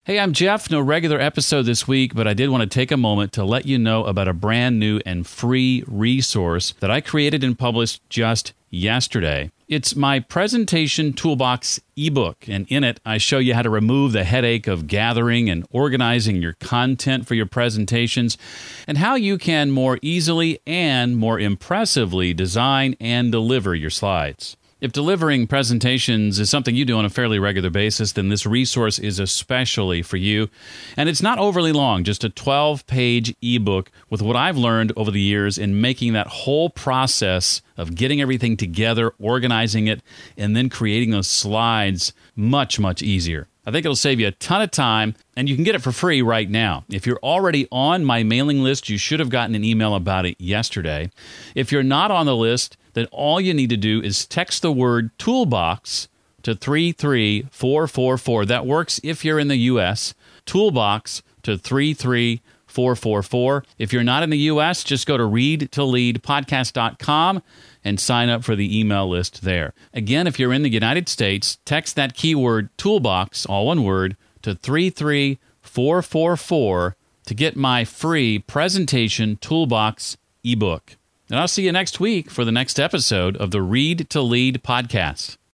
Hey, I'm Jeff. No regular episode this week, but I did want to take a moment to let you know about a brand new and free resource that I created and published just yesterday. It's my Presentation Toolbox ebook, and in it, I show you how to remove the headache of gathering and organizing your content for your presentations, and how you can more easily and more impressively design and deliver your slides. If delivering presentations is something you do on a fairly regular basis, then this resource is especially for you. And it's not overly long, just a 12-page ebook with what I've learned over the years in making that whole process of getting everything together, organizing it, and then creating those slides much, much easier. I think it'll save you a ton of time, and you can get it for free right now. If you're already on my mailing list, you should have gotten an email about it yesterday. If you're not on the list, then all you need to do is text the word Toolbox to 33444. That works if you're in the U.S. Toolbox to 33444. If you're not in the U.S., just go to readtoleadpodcast.com and sign up for the email list there. Again, if you're in the United States, text that keyword Toolbox, all one word, to 33444 to get my free Presentation Toolbox ebook. And I'll see you next week for the next episode of the Read to Lead podcast.